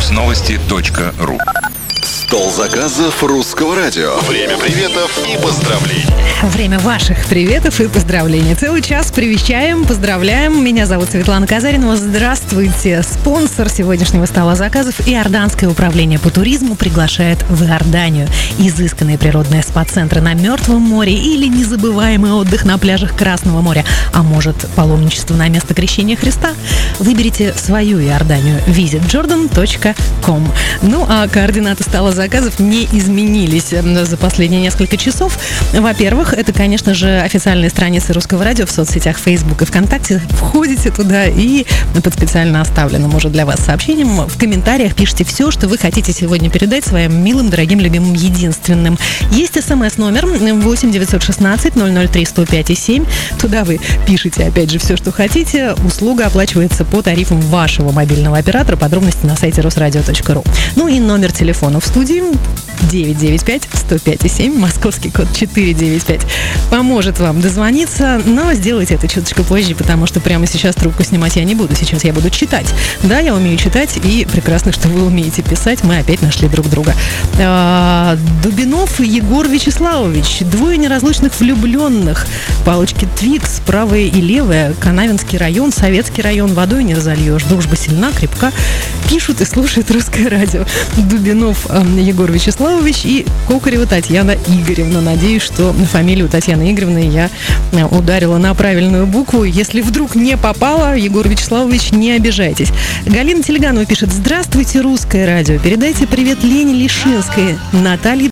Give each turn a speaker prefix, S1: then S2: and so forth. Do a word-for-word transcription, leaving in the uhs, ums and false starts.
S1: Яндекс.Новости точка ру.
S2: Стол заказов Русского радио. Время приветов и поздравлений.
S3: Время ваших приветов и поздравлений. Целый час привещаем, поздравляем. Меня зовут Светлана Казаринова. Здравствуйте. Спонсор сегодняшнего стола заказов Иорданское управление по туризму приглашает в Иорданию. Изысканные природные спа-центры на Мертвом море или незабываемый отдых на пляжах Красного моря. А может, паломничество на место крещения Христа? Выберите свою Иорданию. визит джордан точка ком. Ну, а координаты стола заказов не изменились за последние несколько часов. Во-первых, это, конечно же, официальные страницы Русского радио в соцсетях Facebook и ВКонтакте. Входите туда и под специально оставленным уже для вас сообщением в комментариях пишите все, что вы хотите сегодня передать своим милым, дорогим, любимым, единственным. Есть смс-номер восемь девятьсот шестнадцать ноль ноль три сто пять семь. Туда вы пишите, опять же, все, что хотите. Услуга оплачивается по тарифам вашего мобильного оператора. Подробности на сайте русрадио точка ру. Ну и номер телефона в студии девять девять пять сто пять семь, московский код четыре девять пять. Поможет вам дозвониться, но сделайте это чуточку позже, потому что прямо сейчас трубку снимать я не буду. Сейчас я буду читать. Да, я умею читать, и прекрасно, что вы умеете писать. Мы опять нашли друг друга. Дубинов Егор Вячеславович. Двое неразлучных влюбленных. Палочки Твикс, правая и левая. Канавинский район, Советский район. Водой не разольешь. Дружба сильна, крепка. Пишут и слушают Русское радио. Дубинов Егор Вячеславович и Кокарева Татьяна Игоревна. Надеюсь, что фамилию Татьяны Игоревны я ударила на правильную букву. Если вдруг не попала, Егор Вячеславович, не обижайтесь. Галина Телеганова пишет: здравствуйте, Русское радио. Передайте привет Лене Лишинской, Наталье